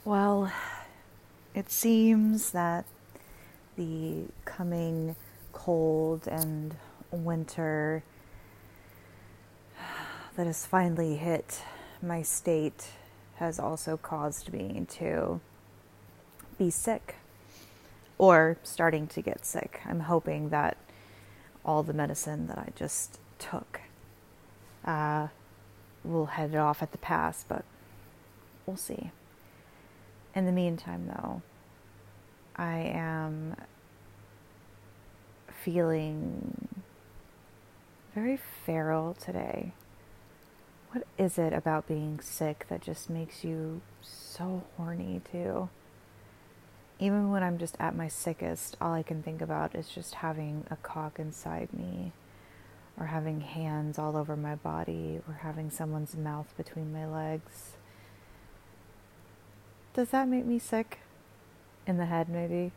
Well, it seems that the coming cold and winter that has finally hit my state has also caused me to be sick or starting to get sick. I'm hoping that all the medicine that I just took will head it off at the pass, but we'll see. In the meantime, though, I am feeling very feral today. What is it about being sick that just makes you so horny too? Even when I'm just at my sickest, all I can think about is just having a cock inside me, or having hands all over my body, or having someone's mouth between my legs. Does that make me sick? In the head, maybe?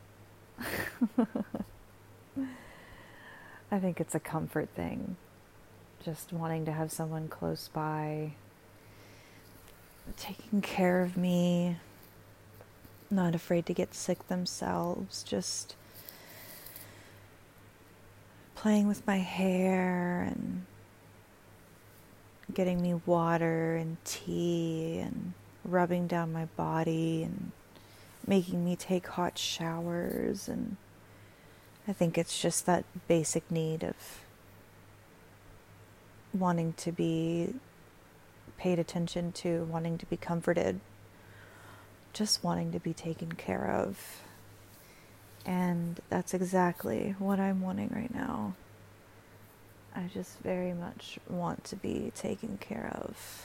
I think it's a comfort thing. Just wanting to have someone close by, taking care of me, not afraid to get sick themselves, just playing with my hair and getting me water and tea and rubbing down my body and making me take hot showers. And I think it's just that basic need of wanting to be paid attention to, wanting to be comforted, just wanting to be taken care of. And that's exactly what I'm wanting right now. I just very much want to be taken care of.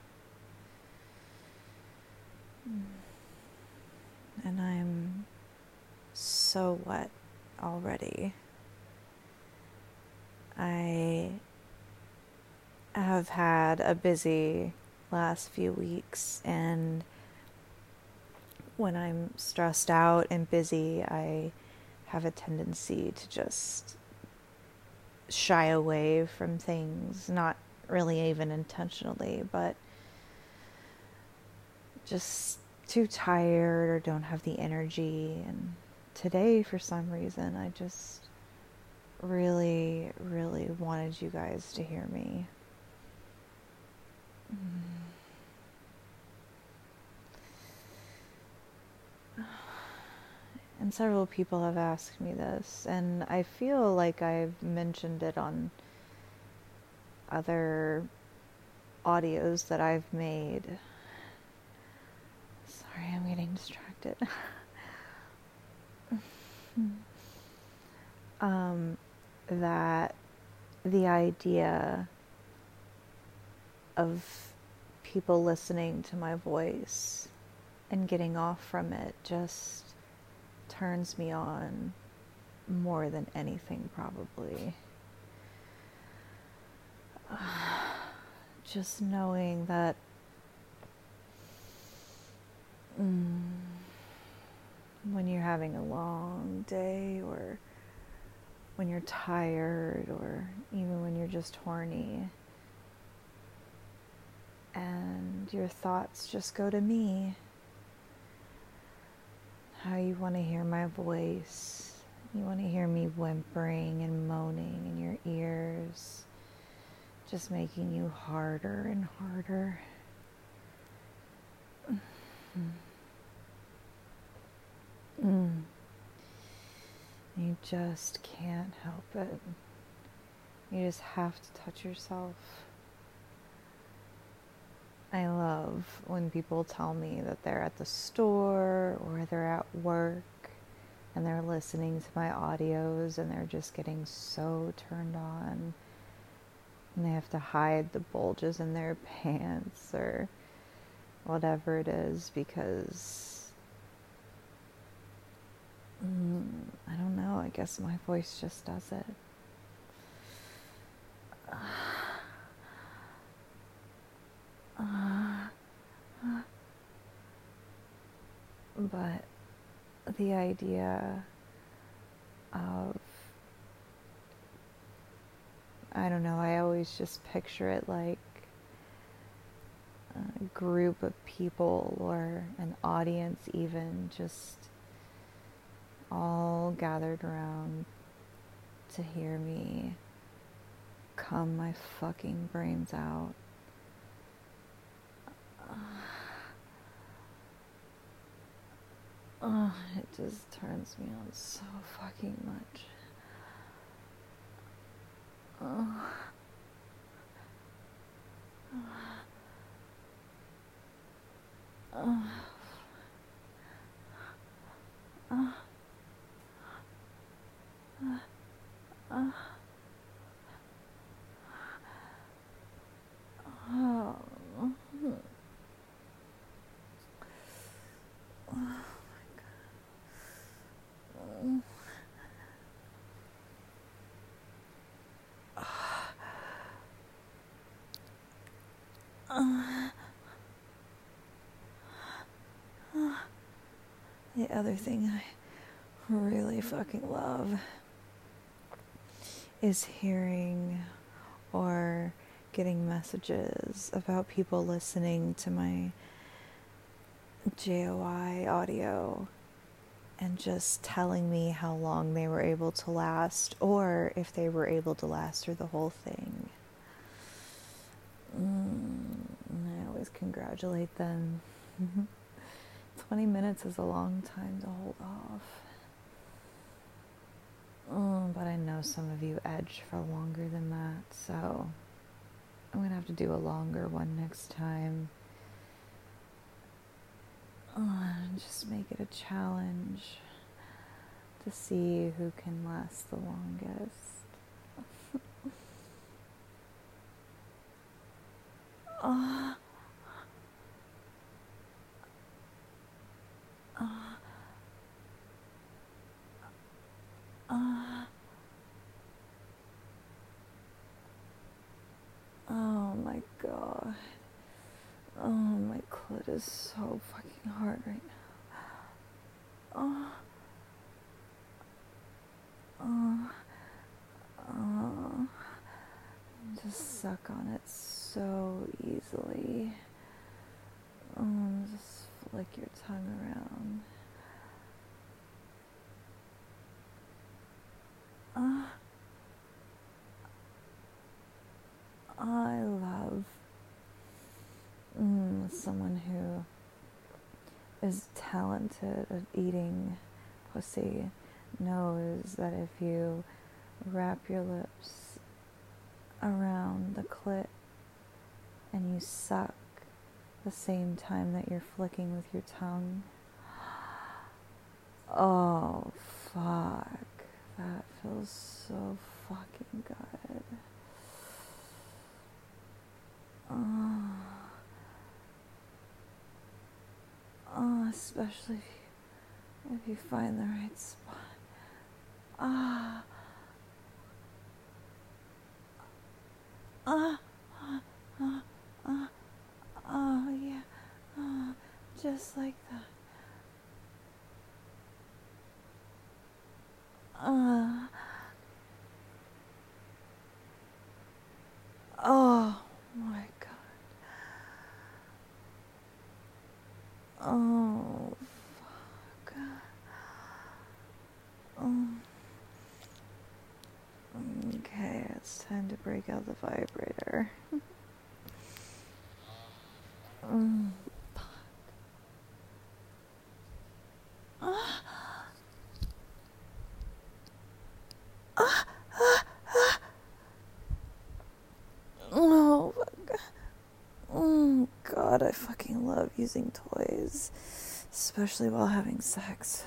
And I'm so wet already. I have had a busy last few weeks, and when I'm stressed out and busy, I have a tendency to just shy away from things, not really even intentionally, but just too tired or don't have the energy. And today, for some reason, I just really, really wanted you guys to hear me. And several people have asked me this, and I feel like I've mentioned it on other audios that I've made. Sorry, I'm getting distracted. That the idea of people listening to my voice and getting off from it just turns me on more than anything, probably. Just knowing that when you're having a long day, or when you're tired, or even when you're just horny, and your thoughts just go to me, how you want to hear my voice. You want to hear me whimpering and moaning in your ears, just making you harder and harder. You just can't help it. You just have to touch yourself. I love when people tell me that they're at the store or they're at work and they're listening to my audios and they're just getting so turned on, and they have to hide the bulges in their pants or whatever it is because I don't know, I guess my voice just does it. But the idea of, I don't know, I always just picture it like group of people or an audience even just all gathered around to hear me cum my fucking brains out. It just turns me on so fucking much. The other thing I really fucking love is hearing or getting messages about people listening to my JOI audio and just telling me how long they were able to last, or if they were able to last through the whole thing. And I always congratulate them. 20 minutes is a long time to hold off. But I know some of you edge for longer than that, so I'm going to have to do a longer one next time. Just make it a challenge to see who can last the longest. Oh my god. Oh, my clit is so fucking hard right now. Just suck on it so easily. Just flick your tongue around. I love someone who is talented at eating pussy knows that if you wrap your lips around the clit and you suck the same time that you're flicking with your tongue, oh fuck, that feels so fucking good. Especially if you find the right spot. Yeah. Just like that. Oh my god. Oh fuck. Okay, it's time to break out the vibrator. Oh, fuck. God, I fucking love using toys, especially while having sex.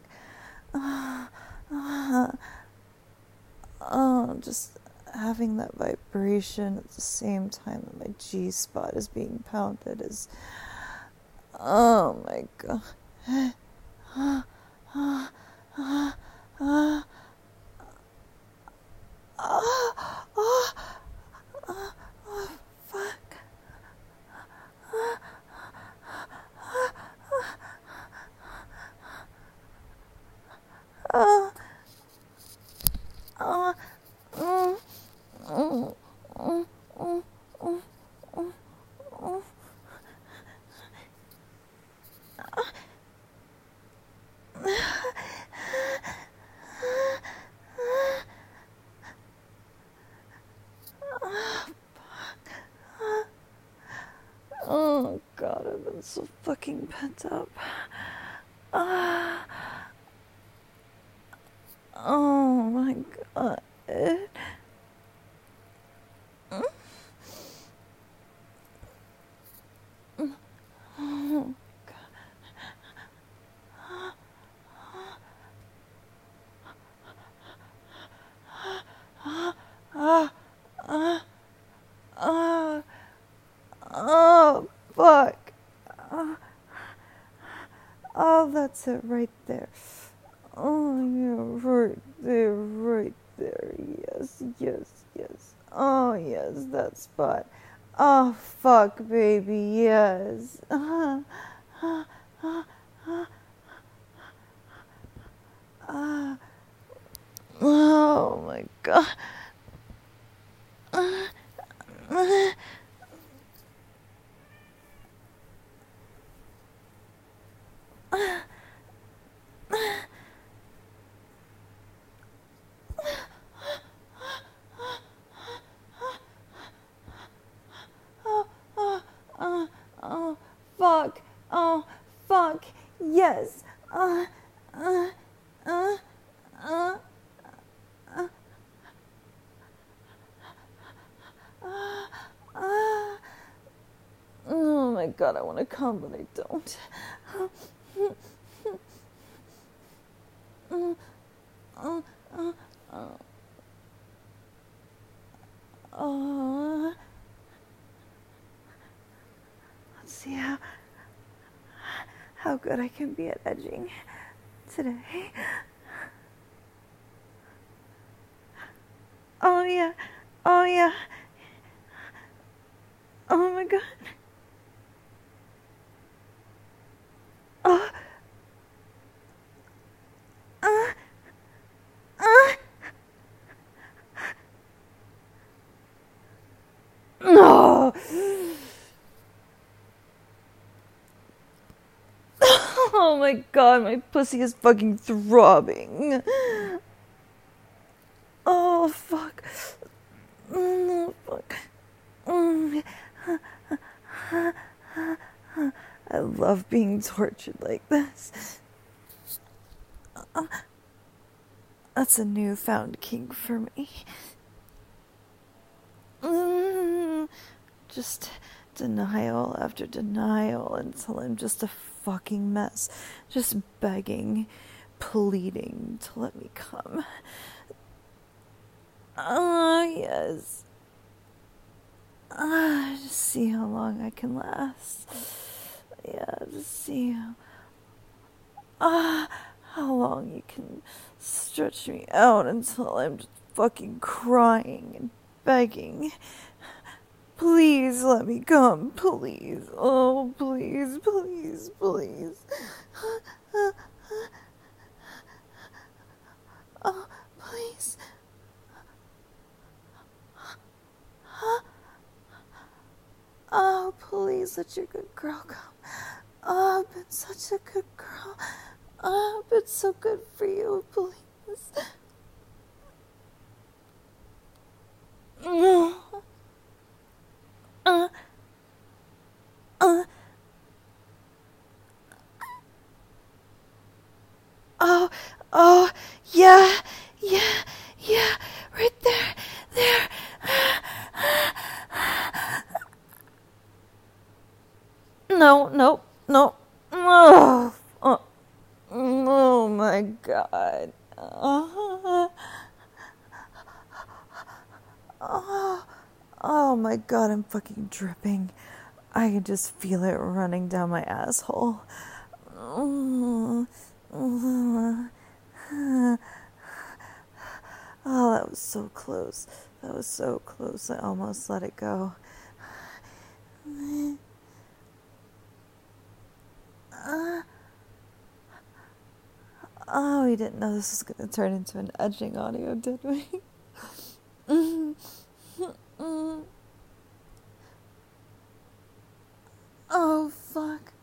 Just having that vibration at the same time that my G-spot is being pounded is, oh my god. Oh God, I've been so fucking pent up. Ah, oh my God. Oh God. Oh, fuck. Oh, that's it right there. Oh, yeah, right there, right there. Yes, yes, yes. Oh, yes, that spot. Oh, fuck, baby, yes. Oh, my God. Oh, fuck. Oh, fuck. Yes. Uh, uh, uh, uh, oh my God, I want to come, but I don't. Let's see how good I can be at edging today. Oh yeah. Oh yeah. Oh my God. Oh. No. Oh my God, my pussy is fucking throbbing. Oh fuck. No, fuck. I love being tortured like this. That's a newfound kink for me. Just denial after denial until I'm just a fucking mess. Just begging, pleading to let me come. Yes. Just see how long I can last. Yeah, just see how long you can stretch me out until I'm just fucking crying and begging. Please let me come, please. Oh, please, please, please. Oh, please. Oh, please let your good girl come. Oh, I've been such a good girl. Oh, I've been so good for you, please. Oh, yeah, right there. No. Oh my God. Oh my God, I'm fucking dripping. I can just feel it running down my asshole. Oh, that was so close. That was so close. I almost let it go. Oh, we didn't know this was going to turn into an edging audio, did we? Oh, fuck.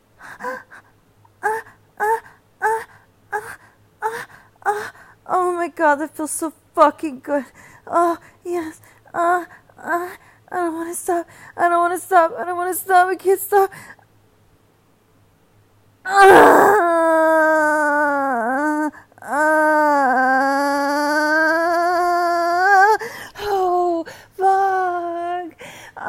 Oh my god, that feels so fucking good. Oh, yes. I don't want to stop. I don't want to stop. I don't want to stop. I can't stop. Oh, fuck.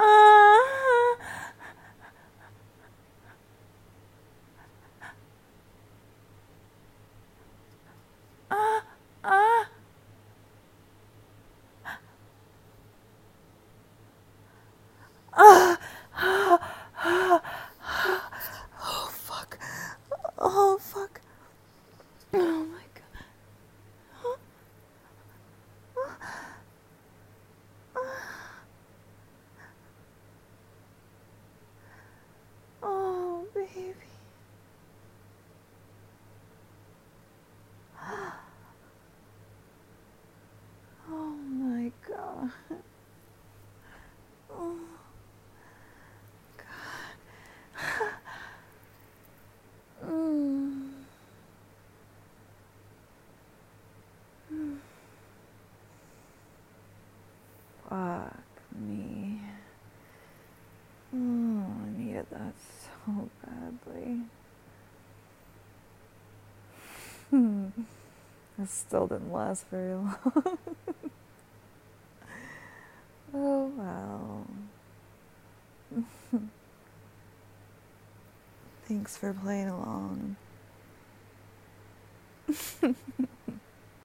Oh, fuck. Oh, fuck. Oh, my God. Oh, baby. Oh, my God. Oh, God. Fuck me. Oh, I needed that so badly. It still didn't last very long. Oh, well. Thanks for playing along.